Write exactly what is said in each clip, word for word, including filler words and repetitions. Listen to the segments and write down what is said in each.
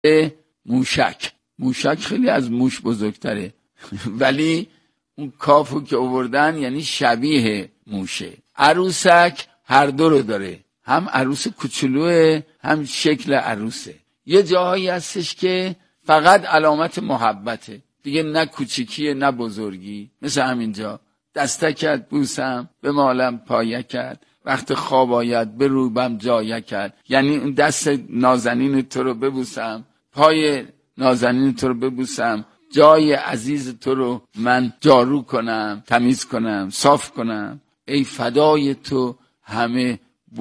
موشک. موشک خیلی از موش بزرگتره ولی اون کافو که آوردن یعنی شبیه موشه. عروسک هر دو رو داره، هم عروس کوچولوه هم شکل عروسه. یه جاهایی هستش که فقط علامت محبته، دیگه نه کوچیکیه نه بزرگی. مثل همینجا دستکت بوسم به مالم پایکت، وقت خواب آید به روبم جایکت. یعنی اون دست نازنین تو رو ببوسم، پای نازنین تو رو ببوسم، جای عزیز تو رو من جارو کنم، تمیز کنم، صاف کنم. ای فدای تو همه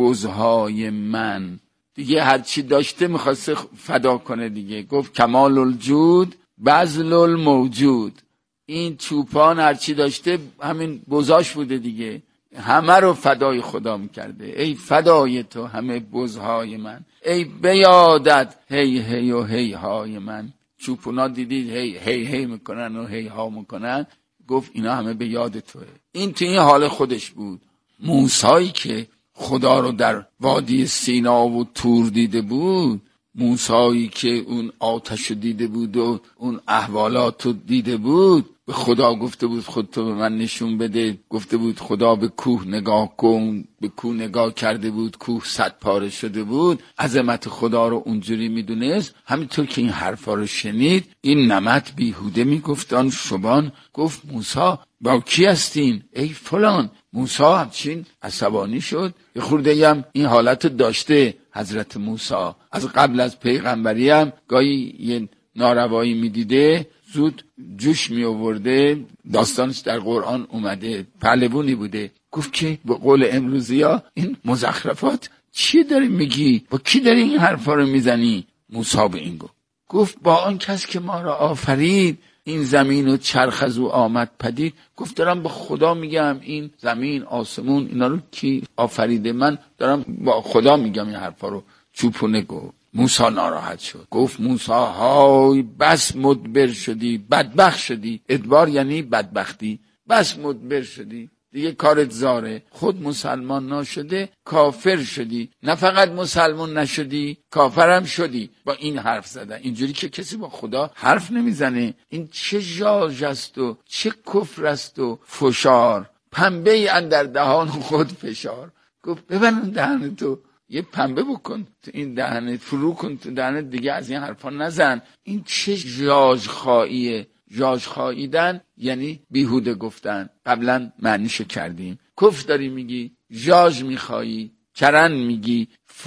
بزهای من. دیگه هرچی داشته میخواسته فدا کنه دیگه. گفت کمال الجود بذل الموجود. این چوپان هرچی داشته همین بزاش بوده دیگه، همه رو فدای خدا میکرده. ای فدای تو همه بزهای من، ای بیادت هی هی و هی های من. چوپونا دیدید هی هی هی میکنن و هی ها میکنن، گفت اینا همه به یاد توه. این تو این حال خودش بود. موسایی که خدا رو در وادی سینا و تور دیده بود، موسایی که اون آتش رو دیده بود و اون احوالات رو دیده بود، به خدا گفته بود خودتو به من نشون بده. گفته بود خدا به کوه نگاه کن، به کوه نگاه کرده بود، کوه صد پاره شده بود. عظمت خدا رو اونجوری میدونست. همینطور که این حرفا رو شنید، این نمط بیهوده میگفتان شبان. گفت موسی با کی هستین ای فلان؟ موسی همچین عصبانی شد. یه خورده هم این حالت داشته حضرت موسی، از قبل از پیغمبری هم گاهی یه ناروایی میدیده زود جوش می آورده. داستانش در قرآن اومده، پهلوانی بوده. گفت که به قول امروزی ها این مزخرفات چی داری میگی؟ با کی داری این حرفا رو میزنی؟ موسی به این گفت گفت با آن کس که ما را آفرید این زمین و چرخ از او آمد پدید. گفت دارم با خدا میگم این زمین آسمون اینا رو کی آفریده؟ من دارم با خدا میگم این حرفا رو. چوپونه گفت. موسی ناراحت شد. گفت موسی های بس مدبر شدی، بدبخت شدی. ادبار یعنی بدبختی. بس مدبر شدی، دیگه کارت زاره. خود مسلمان نشده کافر شدی. نه فقط مسلمان نشدی کافرم شدی. با این حرف زدن. اینجوری که کسی با خدا حرف نمیزنه. این چه ژاژ است و چه کفر است و فشار. پنبه ای اندر دهان خود فشار. گفت ببند دهن تو، یه پنبه بکن تو این دهنت، فرو کن تو دهنت، دیگه از این حرفا نزن. این چه ژاژخاییه. ژاژخاییدن یعنی بیهوده گفتن. قبلا معنیشو کردیم. کفر داری میگی، ژاژ میخوایی، چرن میگی.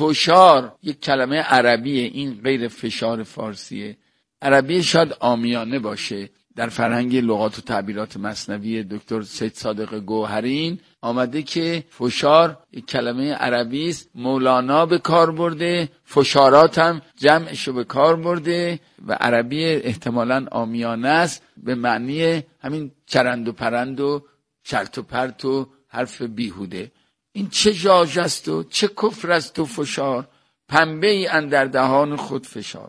فشار یک کلمه عربیه، این غیر فشار فارسیه. عربی شاید عامیانه باشه. در فرهنگ لغات و تعبیرات مثنوی دکتر سید صادق گوهرین آمده که فشار یک کلمه عربی است. مولانا به کار برده، فشارات هم جمعشو به کار برده و عربی احتمالاً عامیانه است به معنی همین چرند و پرند و چرت و پرت و حرف بیهوده. این چه ژاژ است و چه کفر است و فشار. پنبه ای اندر دهان خود فشار.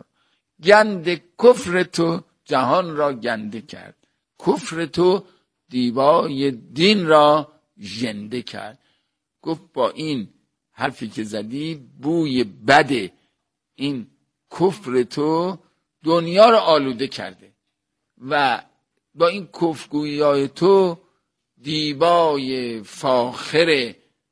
گند کفر تو جهان را گنده کرد. کفر تو دیبای دین را ژنده کرد. گفت با این حرفی که زدی بوی بد این کفر تو دنیا را آلوده کرده و با این کفرگویی تو دیبای فاخر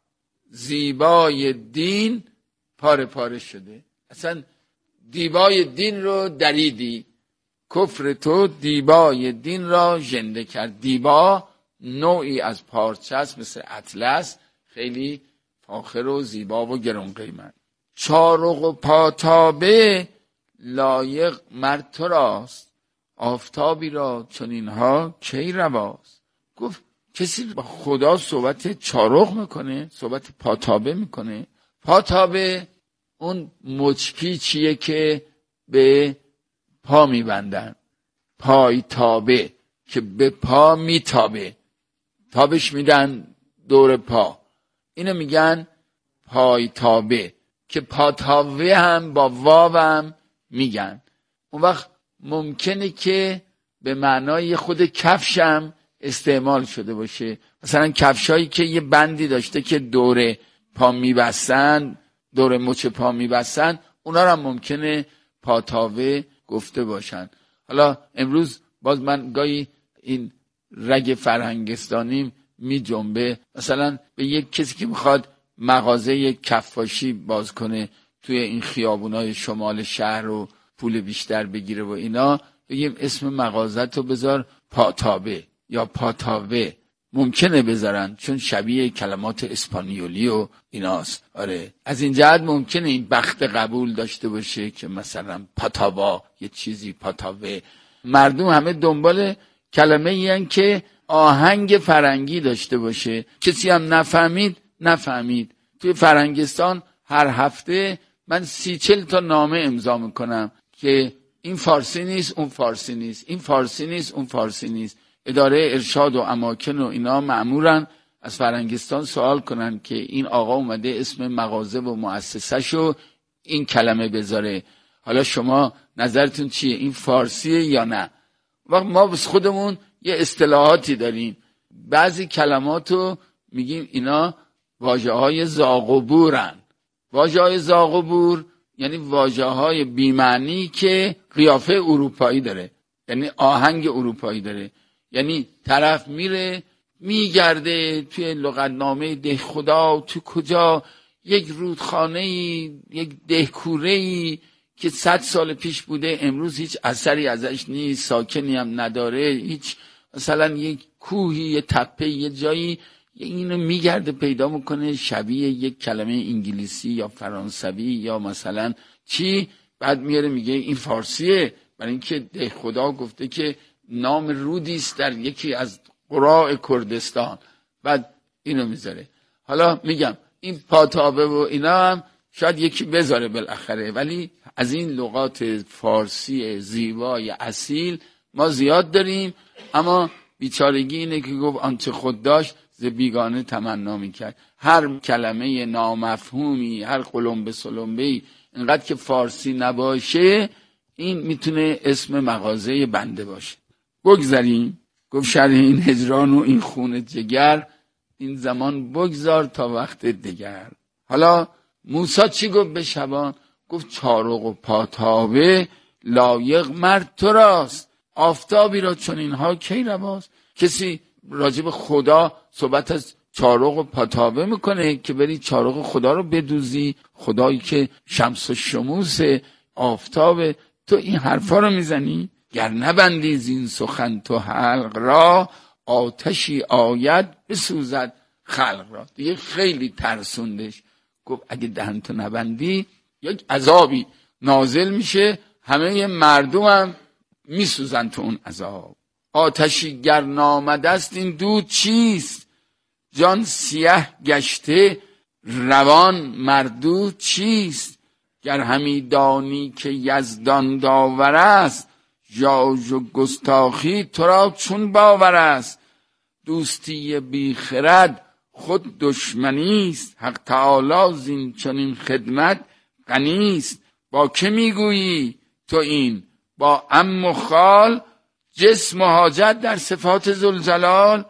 زیبای دین پاره پاره شده. اصلا دیبای دین رو دریدی. کفر تو دیبای دین را ژنده کرد. دیبا نوعی از پارچه است مثل اطلس، خیلی فاخر و زیبا و گران قیمت. چارق و پاتابه لایق مرد تو راست. آفتابی را چنینها کی رواست. گفت کسی با خدا صحبت چارق میکنه، صحبت پاتابه میکنه. پاتابه اون مچپیچیه که به پا میبندن. پای تابه که به پا میتابه، تابش میدن دور پا، اینو میگن پای تابه که پاتاوه هم با واو هم میگن. اون وقت ممکنه که به معنای خود کفشم استعمال شده باشه. مثلا کفشایی که یه بندی داشته که دور پا میبستن، دور مچ پا میبستن، اونا رو هم ممکنه پاتاوه گفته باشند. حالا امروز باز من گاهی این رگ فرهنگستانیم می جنبه، مثلا به یک کسی که میخواد مغازه یک کفاشی باز کنه توی این خیابونای شمال شهر و پول بیشتر بگیره و اینا، بگیم اسم مغازه تو بذار پاتابه یا پاتاوه. ممکنه بذارن چون شبیه کلمات اسپانیولی و ایناست. آره از این جهت ممکنه این بخت قبول داشته باشه که مثلا پاتاوا یه چیزی پاتاوه. مردم همه دنبال کلمه این که آهنگ فرنگی داشته باشه. کسی هم نفهمید نفهمید. توی فرنگستان هر هفته من سی چل تا نامه امضا میکنم که این فارسی نیست اون فارسی نیست، این فارسی نیست اون فارسی نیست. اداره ارشاد و اماکن و اینا مأمورن از فرنگستان سوال کنن که این آقا اومده اسم مغازه و مؤسسه‌شو این کلمه بذاره، حالا شما نظرتون چیه، این فارسیه یا نه؟ وقت ما بس خودمون یه اصطلاحاتی داریم، بعضی کلماتو میگیم اینا واژه‌های زاغ و بورن. واژه‌های زاغ و بور یعنی واژه‌های بی‌معنی که قیافه اروپایی داره، یعنی آهنگ اروپایی داره. یعنی طرف میره میگرده توی لغتنامه ده خدا تو کجا یک رودخانه‌ای، یک دهکوره‌ای که صد سال پیش بوده امروز هیچ اثری ازش نیست، ساکنی هم نداره، هیچ مثلا یک کوهی، یه تپه، یه جایی، اینو میگرده پیدا میکنه شبیه یک کلمه انگلیسی یا فرانسوی یا مثلا چی، بعد میاره میگه این فارسیه، برای اینکه ده خدا گفته که نام رودی است در یکی از قراء کردستان، بعد اینو میذاره. حالا میگم این پاتابه و اینا هم شاید یکی بذاره بالاخره، ولی از این لغات فارسی زیبای اصیل ما زیاد داریم. اما بیچارگی اینه که گفت آنچه خود داشت ز بیگانه تمنا میکرد. هر کلمه نامفهومی، هر قلمبه سلمبه‌ای اینقدر که فارسی نباشه این میتونه اسم مغازه بنده باشه. بگذاریم. گفت شرح این هجران و این خون جگر، این زمان بگذار تا وقت دیگر. حالا موسی چی گفت به شبان؟ گفت چارق و پاتابه لایق مرد تو راست، آفتابی را چون اینها کی رواست. کسی راجب خدا صحبت از چارق و پاتابه میکنه که بری چارق خدا رو بدوزی، خدایی که شمس و شموس آفتابه، تو این حرفا رو میزنی؟ گر نبندی زین سخن تو حلق را، آتشی آید بسوزد خلق را. دیگه خیلی ترسوندش، گفت اگه دهنتو نبندی یک عذابی نازل میشه، همه مردم هم میسوزن تو اون عذاب. آتشی گر نامده است این دود چیست، جان سیه گشته روان مردود چیست. گر همی دانی که یزدان داور است، ژاژ و گستاخی تو را چون باور است. دوستی بی خرد خود دشمنی است، حق تعالی زین چنین خدمت غنی است. با که میگویی تو این؟ با عم و خال، جسم و حاجت در صفات ذوالجلال.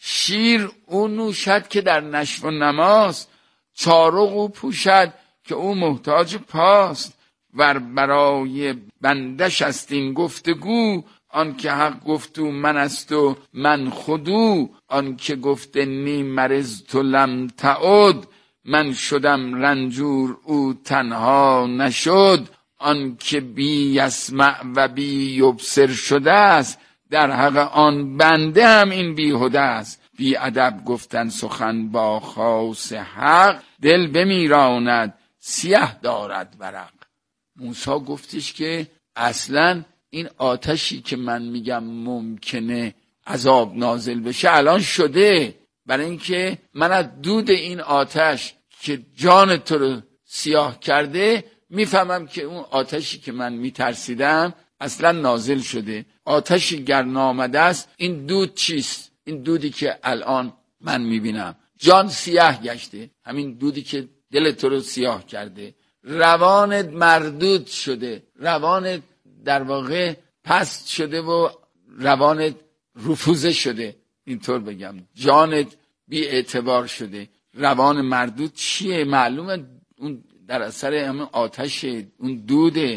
شیر او نوشد که در نشو و نماست، چارق او پوشد که او محتاج پاست. ور برای بندش است این گفتگو، آن که حق گفتو من است و من خودو. آن که گفت نی مرض تو لم تعد، من شدم رنجور او تنها نشد. آن که بی یسمع و بی یبصر شده است، در حق آن بنده هم این بیهوده است. بی ادب گفتن سخن با خاص حق، دل بمیراند سیه دارد ورق. موسی گفتش که اصلا این آتشی که من میگم ممکنه عذاب نازل بشه الان شده، برای اینکه من از دود این آتش که جان تو رو سیاه کرده میفهمم که اون آتشی که من میترسیدم اصلا نازل شده. آتشی گر نامده است این دود چیست؟ این دودی که الان من میبینم. جان سیاه گشته، همین دودی که دل تو رو سیاه کرده. روانت مردود شده، روانت در واقع پست شده و روانت رفوزه شده، اینطور بگم. جانت بی اعتبار شده. روان مردود چیه؟ معلومه اون در اثر همون آتش، اون دوده.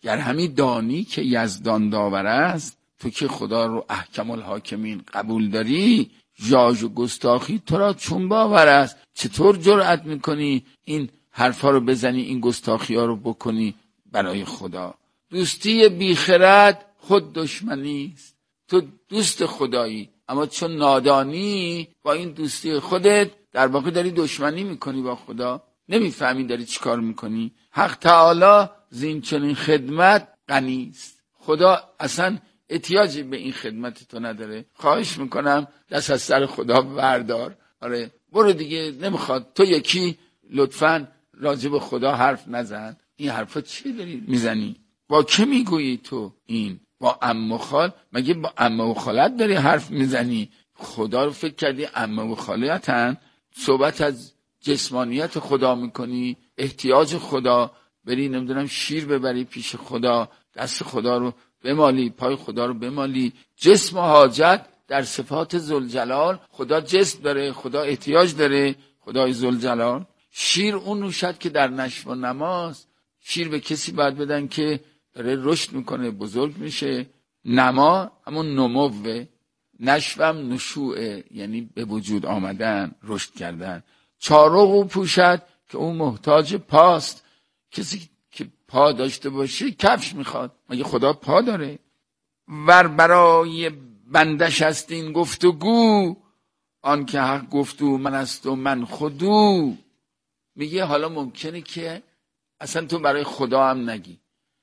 گر همی دانی که یزدان داور است، تو که خدا رو احکم الحاکمین قبول داری، ژاژ و گستاخی تو را چون باور است؟ چطور جرأت میکنی این حرفا رو بزنی، این گستاخی ها رو بکنی برای خدا؟ دوستی بیخرد خود دشمنی است. تو دوست خدایی، اما چون نادانی با این دوستی خودت در واقع داری دشمنی میکنی با خدا. نمیفهمی داری چی کار میکنی. حق تعالی زین چنین خدمت غنی است. خدا اصلا احتیاجی به این خدمت تو نداره. خواهش میکنم دست از سر خدا بردار. آره برو دیگه، نمیخواد. تو یکی لطفاً راجع به خدا حرف نزن. این حرفا چی داری میزنی؟ با که میگویی تو این؟ با عمه و خال؟ مگه با عمه و خالت داری حرف میزنی؟ خدا رو فکر کردی عمه و خالتن؟ صحبت از جسمانیت خدا میکنی، احتیاج خدا، بری نمیدونم شیر ببری پیش خدا، دست خدا رو بمالی، پای خدا رو بمالی. جسم و حاجت در صفات ذوالجلال. خدا جسم داره، خدا احتیاج داره، خدای ذوالجلال. شیر اون نوشد که در نشو و نماست. شیر به کسی باید بدن که داره رشد میکنه، بزرگ میشه. نما همون نموه، نشوم نشوعه، یعنی به وجود آمدن، رشد کردن. چارق او پوشد که اون محتاج پاست. کسی که پا داشته باشه کفش میخواد. مگه خدا پا داره؟ ور برای بندش است این گفتگو، آن که حق گفتو من است و من خودو. میگه حالا ممکنه که اصلا تو برای خدا هم نگی،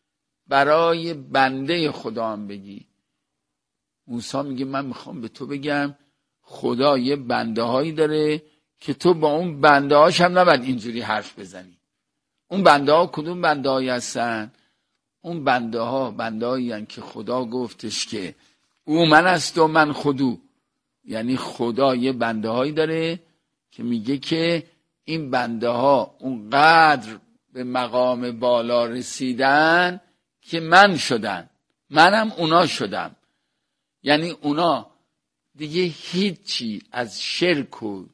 برای بنده خدا هم بگی. موسی میگه من میخوام به تو بگم خدا یه بنده هایی داره که تو با اون بنده هاش هم نباید اینجوری حرف بزنی. اون بنده ها کدوم بنده هایی هستن؟ اون بنده ها بنده هایی هستن که خدا گفتش که او من است و من خودو. یعنی خدا یه بنده هایی داره که میگه که این بنده ها اونقدر به مقام بالا رسیدن که من شدن، منم اونا شدم. یعنی اونا دیگه هیچی از شرک و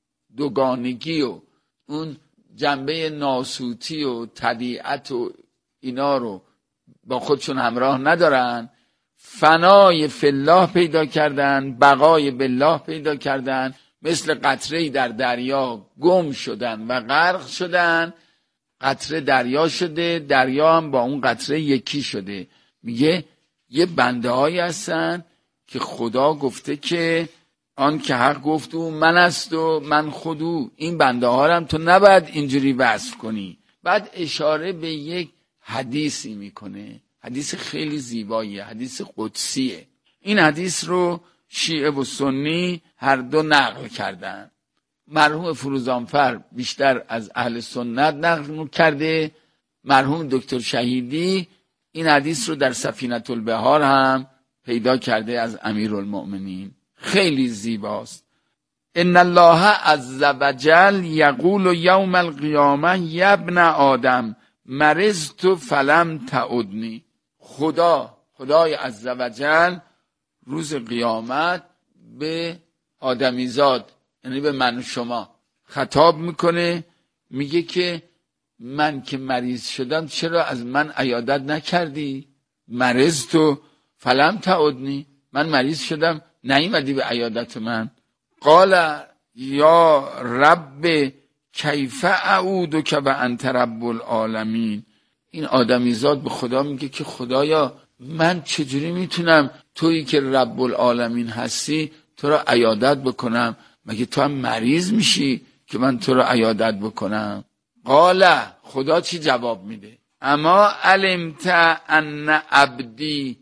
دوگانگی و اون جنبه ناسوتی و طبیعت و اینا رو با خودشون همراه ندارن. فنای فی الله پیدا کردن، بقای بالله پیدا کردن. مثل قطره‌ای در دریا گم شدن و غرق شدن. قطره دریا شده، دریا هم با اون قطره یکی شده. میگه یه بنده هایی هستن که خدا گفته که آن که حق گفتو من است و من خودو. این بنده ها هم تو نباید اینجوری وصف کنی. بعد اشاره به یک حدیثی میکنه، حدیث خیلی زیباییه، حدیث قدسیه. این حدیث رو شیعه و سنی هر دو نقل کردن. مرحوم فروزانفر بیشتر از اهل سنت نقل کرده. مرحوم دکتر شهیدی این حدیث رو در سفینة البحار هم پیدا کرده از امیرالمؤمنین. خیلی زیباست. ان الله عز وجل یقول یوم القیامه یا ابن آدم مرضت فلم تعدنی. خدا خدای عز وجل روز قیامت به آدمیزاد، یعنی به من و شما خطاب میکنه، میگه که من که مریض شدم چرا از من عیادت نکردی؟ مرضت فلم تعدنی، من مریض شدم نیومدی به عیادت من. قال یا رب کیف اعود که به انت رب العالمین. این آدمیزاد به خدا میگه که خدایا من چجوری میتونم تویی که رب العالمین هستی تو را عیادت بکنم؟ مگه تو هم مریض میشی که من تو را عیادت بکنم؟ قال خدا چی جواب میده؟ اما علمت ان عبدی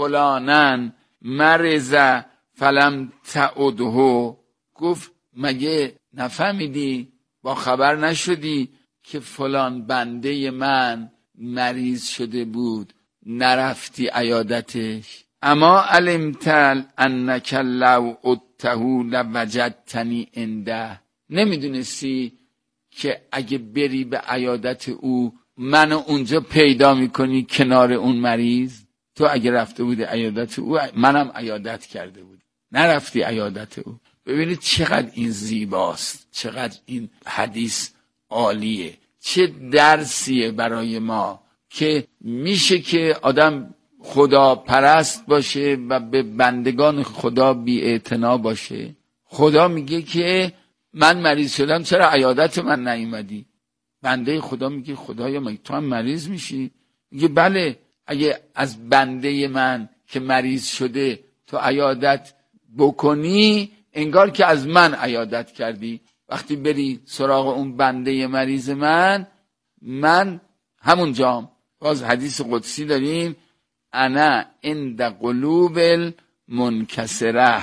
فلانن مرض فلم تعده. گفت مگه نفهمیدی، با خبر نشدی که فلان بنده من مریض شده بود نرفتی عیادتش؟ اما علمت انک لو عدته لوجدتنی عنده. نمیدونستی که اگه بری به عیادت او منو اونجا پیدا میکنی کنار اون مریض؟ تو اگه رفته بودی عیادت او منم عیادت کرده بود، نرفتی عیادت او. ببینید چقدر این زیباست، چقدر این حدیث عالیه، چه درسیه برای ما. که میشه که آدم خدا پرست باشه و به بندگان خدا بی اعتنا باشه. خدا میگه که من مریض شدم چرا عیادت من نیومدی؟ بنده خدا میگه خدایا مگه تو هم مریض میشی؟ میگه بله، اگه از بنده من که مریض شده تو عیادت بکنی انگار که از من عیادت کردی. وقتی بری سراغ اون بنده مریض من، من همون جام. باز حدیث قدسی داریم، انا عند قلوب المنکسره،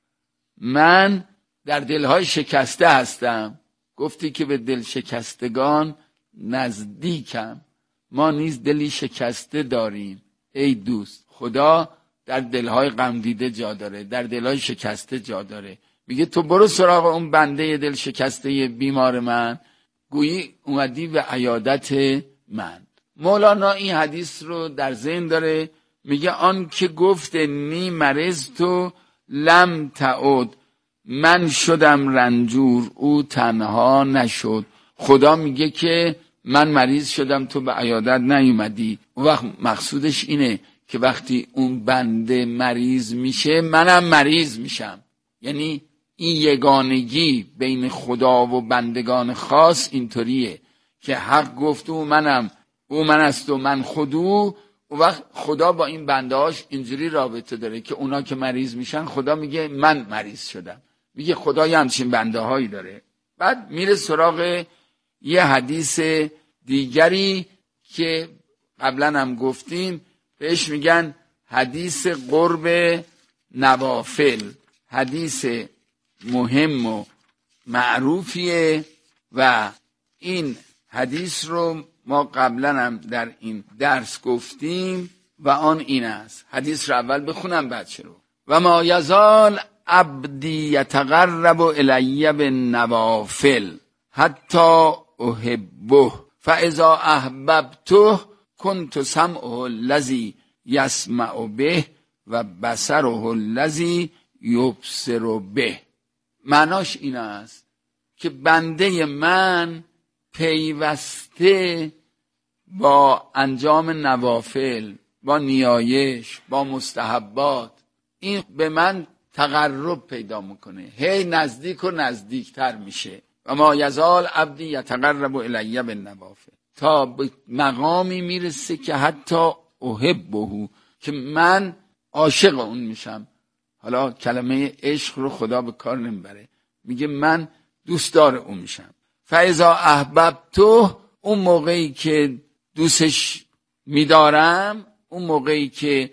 من در دلهای شکسته هستم. گفتی که به دل شکستگان نزدیکم. ما نیز دلی شکسته داریم ای دوست. خدا در دلهای غم دیده جا داره، در دلهای شکسته جا داره. میگه تو برو سراغ اون بنده دل شکسته بیمار من، گویی اومدی به عیادت من. مولانا این حدیث رو در ذهن داره، میگه آن که گفت نی مرض تو لم تعود، من شدم رنجور او تنها نشد. خدا میگه که من مریض شدم تو به عیادت نیومدی. اون وقت مقصودش اینه که وقتی اون بنده مریض میشه منم مریض میشم. یعنی این یگانگی بین خدا و بندگان خاص اینطوریه که حق گفت او منم، او من است و من خودو. اون وقت خدا با این بندهاش اینجوری رابطه داره که اونا که مریض میشن خدا میگه من مریض شدم. میگه خدا یه همچین بنده هایی داره. بعد میره سراغ یه حدیث دیگری که قبلا هم گفتیم، بهش میگن حدیث قرب نوافل. حدیث مهم و معروفیه و این حدیث رو ما قبلا هم در این درس گفتیم و آن این است. حدیث رو اول بخونم بعد شروع. و ما یزال عبدی یتقرب الی بالنوافل حتی احبه فاذا احببته کنت سمعه الذی یسمع به و بصره الذی یبصر به. معناش این است که بنده من پیوسته با انجام نوافل، با نیایش، با مستحبات، این به من تقرب پیدا میکنه، هی نزدیک و نزدیکتر میشه. و ما یزال عبدی یتقرب الی بالنوافل، تا به مقامی میرسه که حتی احبه، که من عاشق اون میشم. حالا کلمه عشق رو خدا به کار نمیبره، میگه من دوستدار اون میشم. فاذا احببته، اون موقعی که دوستش میدارم، اون موقعی که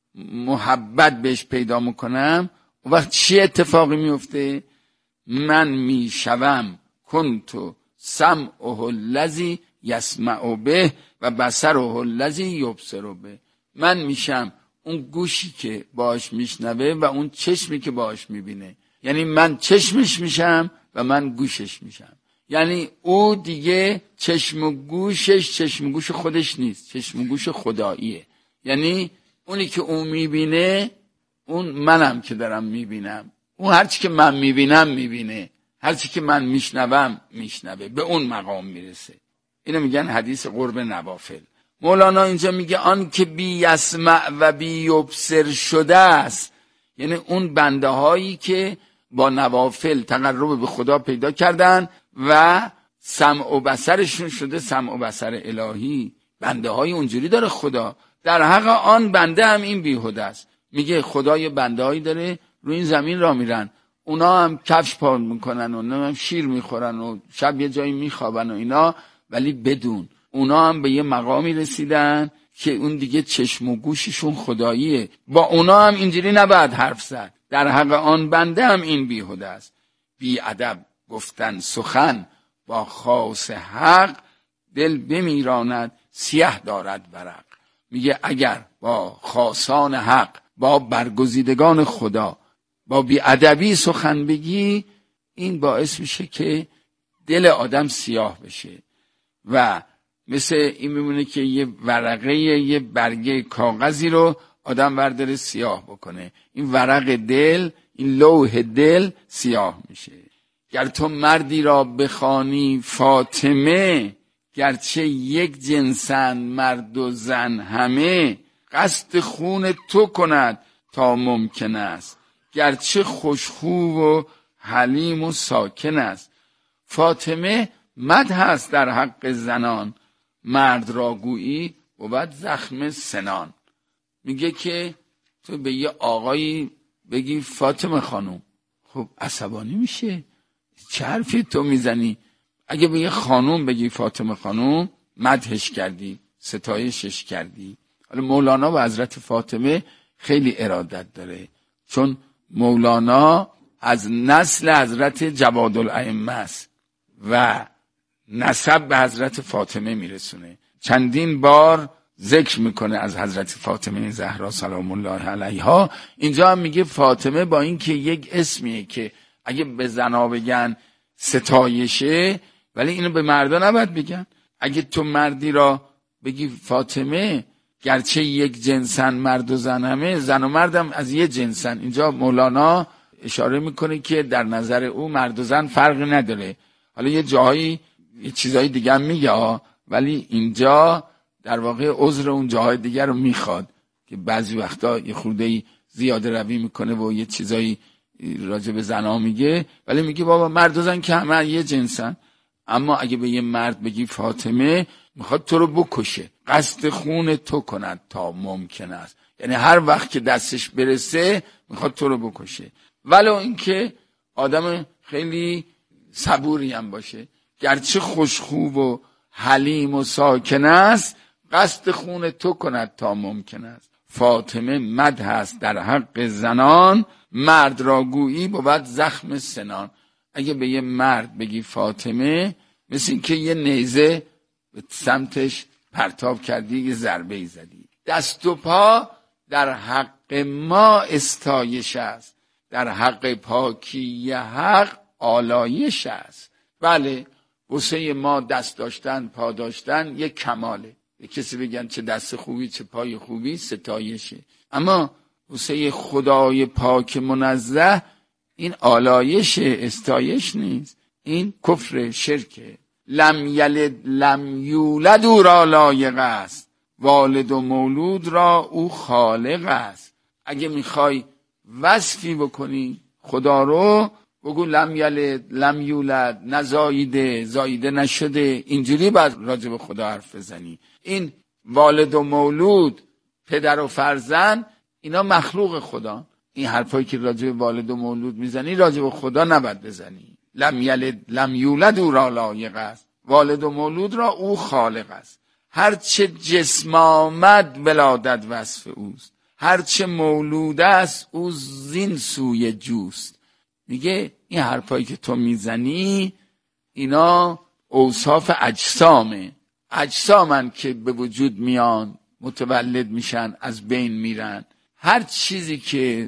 محبت بهش پیدا میکنم، وقت چی اتفاقی میفته؟ من میشوم کنتو سمعه الذی یسمع به و بصره الذی یبصر به. من میشم اون گوشی که باهاش میشنوه و اون چشمی که باهاش میبینه. یعنی من چشمش میشم و من گوشش میشم. یعنی او دیگه چشم و گوشش چشم و گوش خودش نیست، چشم و گوش خداییه. یعنی اونی که اون میبینه اون منم که دارم میبینم. اون هرچی که من میبینم میبینه، هرچی که من میشنوم میشنوه، به اون مقام میرسه. اینو میگن حدیث قرب نوافل. مولانا اینجا میگه آن که بی یسمع و بی یبصر شده است، یعنی اون بنده هایی که با نوافل تقرب به خدا پیدا کردن و سمع و بصرشون شده سمع و بصر الهی. بنده های اونجوری داره خدا. در حق آن بنده هم این بیهوده است. میگه خدا یه بنده هایی داره روی این زمین را میرن، اونا هم کفش پا میکنن و هم شیر میخورن و شب یه جایی میخوابن و اینا، ولی بدون اونا هم به یه مقامی رسیدن که اون دیگه چشم و گوششون خداییه. با اونا هم اینجوری نباید حرف زد. در حق آن بنده هم این بیهوده است. بی ادب گفتن سخن با خاص حق، دل بمیراند سیه دارد ورق. میگه اگر با خاصان حق، با برگزیدگان خدا، با بی ادبی سخن بگی، این باعث میشه که دل آدم سیاه بشه و مثل این میمونه که یه ورقه یه برگه کاغذی رو آدم برداره سیاه بکنه، این ورق دل، این لوح دل سیاه میشه. گر تو مردی را بخوانی فاطمه، گرچه یک جنسن مرد و زن همه، قصد خون تو کند تا ممکن است. گرچه خوشخو و حلیم و ساکن است. فاطمه مدح است در حق زنان، مرد را گویی بود زخم سنان. میگه که تو به یه آقایی بگی فاطمه خانم، خب عصبانی میشه، چه حرفی تو میزنی؟ اگه به یه خانم بگی فاطمه خانم، مدحش کردی، ستایشش کردی. حالا مولانا و حضرت فاطمه خیلی ارادت داره، چون مولانا از نسل حضرت جوادالائمه است و نسب به حضرت فاطمه میرسونه. چندین بار ذکر میکنه از حضرت فاطمه زهرا سلام الله علیها. اینجا هم میگه فاطمه با این که یک اسمیه که اگه به زنا بگن ستایشه، ولی اینو به مردا نباید بگن. اگه تو مردی را بگی فاطمه، گرچه یک جنسن مرد و زن همه، زن و مردم از یه جنسن. اینجا مولانا اشاره میکنه که در نظر او مرد و زن فرقی نداره. حالا یه جایی یه چیزای دیگه هم میگه، ولی اینجا در واقع عذر اون جاهای دیگر رو میخواد که بعضی وقتا یه خورده زیاده روی میکنه و یه چیزایی راجع به زنها میگه، ولی میگه بابا مرد و زن که همه یه جنسن. اما اگه به یه مرد بگی فاطمه، میخواد تو رو بکشه، قصد خون تو کند تا ممکن است. یعنی هر وقت که دستش برسه میخواد تو رو بکشه، ولو اینکه آدم خیلی صبوری هم باشه. گرچه خوشخو و حلیم و ساکن است، قصد خون تو کند تا ممکن است. فاطمه مدح است در حق زنان، مرد را گویی بود زخم سنان. اگه به یه مرد بگی فاطمه، مثل این که یه نیزه به سمتش پرتاب کردی، یه ضربه ای زدی. دست و پا در حق ما استایش است، در حق پاکی حق آلایش است. بله، واسه ما دست داشتن، پا داشتن یک کماله. به کسی بگن چه دست خوبی، چه پای خوبی، ستایشه. اما واسه خدای پاک منزه این آلایش، استایش نیست، این کفر، شرکه. لم یلد لم یولد او را لایق است، والد و مولود را او خالق است. اگه میخوای وصفی بکنی خدا رو، بگو لم یلد لم یولد، نزاییده، زاییده نشده. اینجوری باید راجع به خدا حرف بزنی. این والد و مولود، پدر و فرزند، اینا مخلوق خدا. این حرفایی که راجع به والد و مولود میزنی راجع به خدا نباید بزنی. لم یلد لم یولد او را لایق است، والد و مولود را او خالق است. هرچه جسم آمد ولادت وصف اوست، هرچه مولود است او زین سوی جوست. میگه این حرفایی که تو میزنی اینا اوصاف اجسامه، اجسامن که به وجود میان، متولد میشن، از بین میرن. هر چیزی که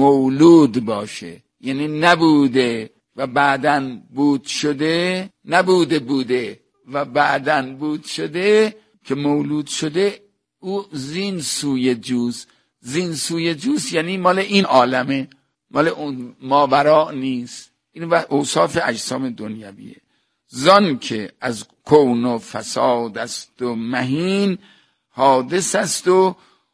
مولود باشه، یعنی نبوده و بعدن بود شده، نبوده بوده و بعدن بود شده، که مولود شده، او زین سوی جوز. زین سوی جوز یعنی مال این عالمه، مال اون ماورا نیست. این اوصاف اجسام دنیویه. زان که از کون و فساد است و مهین، حادث است و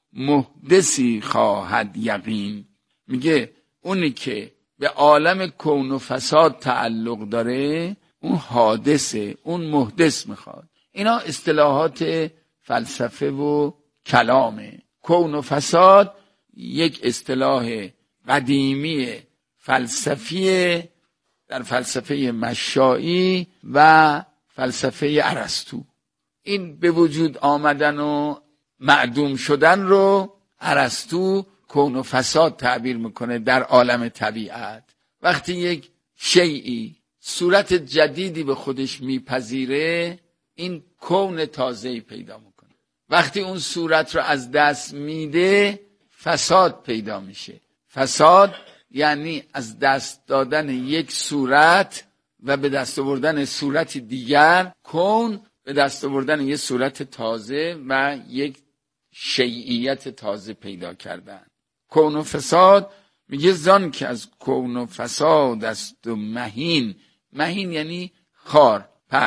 محدثی خواهد یقین. میگه اونی که به عالم کون و فساد تعلق داره، اون حادثه، اون محدث میخواد. اینا اصطلاحات فلسفه و کلامه. کون و فساد یک اصطلاح قدیمی فلسفیه در فلسفه مشائی و فلسفه ارسطو. این به وجود آمدن و معدوم شدن رو ارسطو کون و فساد تعبیر میکنه در عالم طبیعت. وقتی یک شیئی صورت جدیدی به خودش میپذیره، این کون تازه‌ای پیدا میکنه. وقتی اون صورت رو از دست میده، فساد پیدا میشه. فساد یعنی از دست دادن یک صورت و به دست آوردن صورت دیگر. کون به دست آوردن یک صورت تازه و یک شیعیت تازه پیدا کردن. کون و فساد میگه زان که از کون و فساد است و مهین. مهین یعنی خار، پست.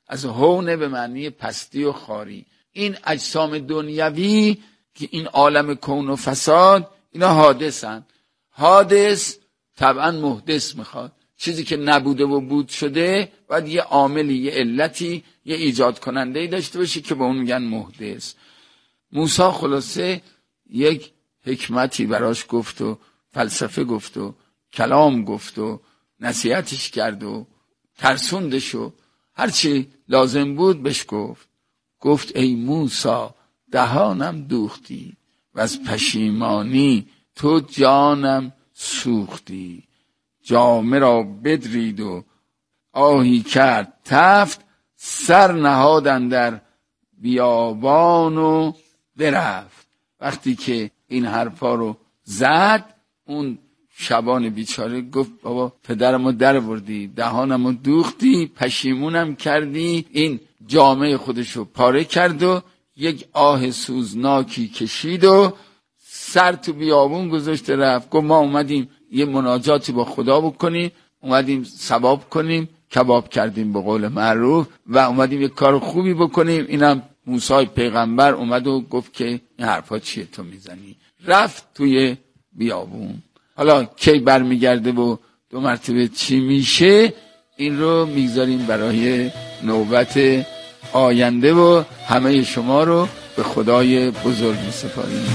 از هونه به معنی پستی و خواری. این اجسام دنیوی که این عالم کون و فساد، اینا حادثن. حادث طبعا محدث میخواد، چیزی که نبوده و بود شده باید یه عاملی، یه علتی، یه ایجاد کننده‌ای داشته باشه که به اون میگن محدث. موسی خلاصه یک حکمتی براش گفت و فلسفه گفت و کلام گفت و نصیحتش کرد و ترسوندش و هرچی لازم بود بهش گفت. گفت ای موسی دهانم دوختی و از پشیمانی تو جانم سوختی. جامه را بدرید و آهی کرد تفت، سر نهادن در بیابان و برفت. وقتی که این حرفا رو زد، اون شبان بیچاره گفت بابا پدرمو در بردی، دهانمو دوختی، پشیمونم کردی. این جامعه خودشو پاره کرد و یک آه سوزناکی کشید و سر تو بیابون گذاشته رفت. گفت ما اومدیم یه مناجاتی با خدا بکنیم، اومدیم ثواب کنیم، کباب کردیم به قول معروف، و اومدیم یه کار خوبی بکنیم. اینم موسی پیغمبر اومد و گفت که این حرفا چیه تو میزنی؟ رفت توی بیابون. حالا کی برمیگرده و دو مرتبه چی میشه، این رو میگذاریم برای نوبت آینده و همه شما رو به خدای بزرگ میسپاریم.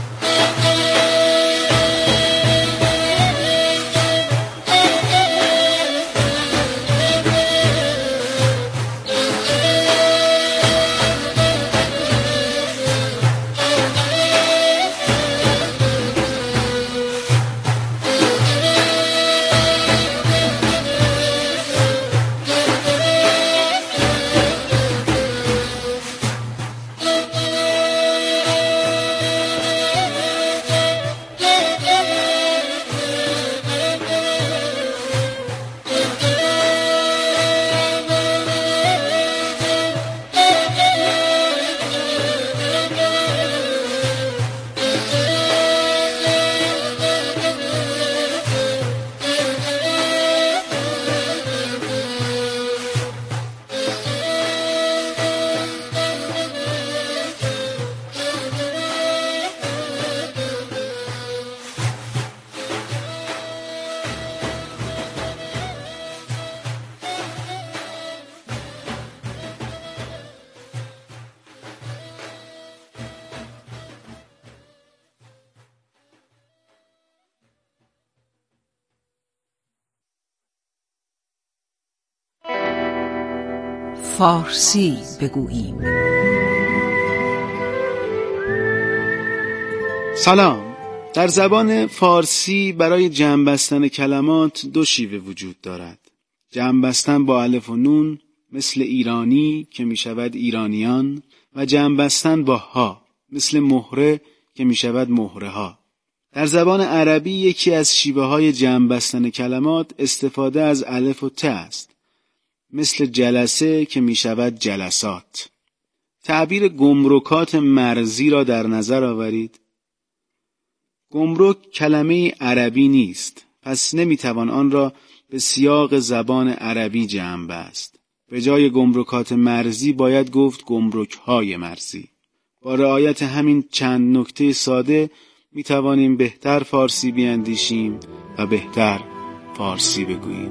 فارسی بگوییم. سلام. در زبان فارسی برای جمع بستن کلمات دو شیوه وجود دارد. جمع بستن با الف و نون مثل ایرانی که می شود ایرانیان، و جمع بستن با ها مثل مهره که می شود مهره ها. در زبان عربی یکی از شیوه های جمع بستن کلمات استفاده از الف و ت است، مثل جلسه که می شود جلسات. تعبیر گمرکات مرزی را در نظر آورید. گمرک کلمه عربی نیست، پس نمی توان آن را به سیاق زبان عربی جمع بست. به جای گمرکات مرزی باید گفت گمرک های مرزی. با رعایت همین چند نکته ساده می توانیم بهتر فارسی بیاندیشیم و بهتر فارسی بگوییم.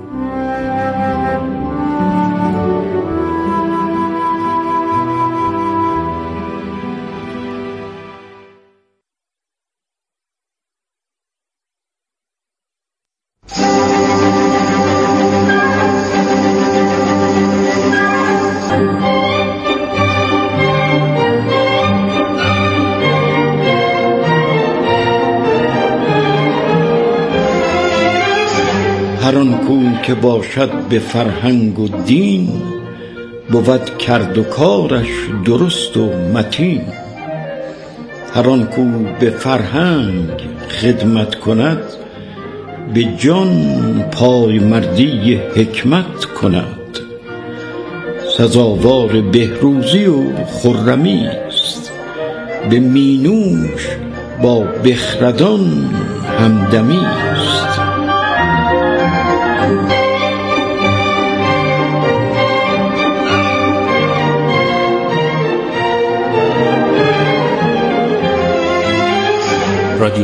هر آن کو که باشد به فرهنگ و دین، بود کرد و کارش درست و متین. هر آن کو به فرهنگ خدمت کند، به جان پای مردی حکمت کند. سزاوار بهروزی و خرمی است، به مینوش با بخردان همدمی است.